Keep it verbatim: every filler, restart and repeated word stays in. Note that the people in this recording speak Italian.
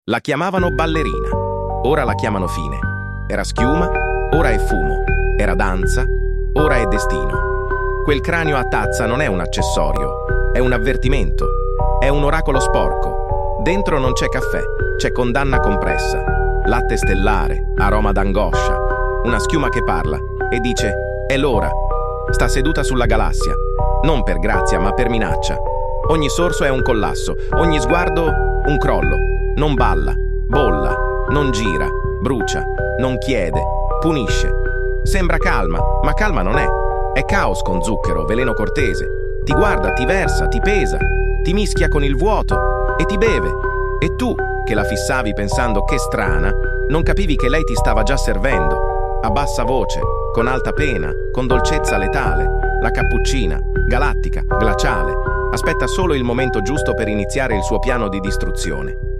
La chiamavano ballerina, ora la chiamano fine. Era schiuma, ora è fumo. Era danza, ora è destino. Quel cranio a tazza non è un accessorio, è un avvertimento, è un oracolo sporco. Dentro non c'è caffè, c'è condanna compressa, latte stellare, aroma d'angoscia, una schiuma che parla e dice «È l'ora». Sta seduta sulla galassia, non per grazia ma per minaccia. Ogni sorso è un collasso, ogni sguardo un crollo. Non balla, bolla, non gira, brucia, non chiede, punisce. Sembra calma, ma calma non è. È caos con zucchero, veleno cortese. Ti guarda, ti versa, ti pesa, ti mischia con il vuoto e ti beve. E tu, che la fissavi pensando che strana, non capivi che lei ti stava già servendo. A bassa voce, con alta pena, con dolcezza letale. La cappuccina, galattica, glaciale. Aspetta solo il momento giusto per iniziare il suo piano di distruzione.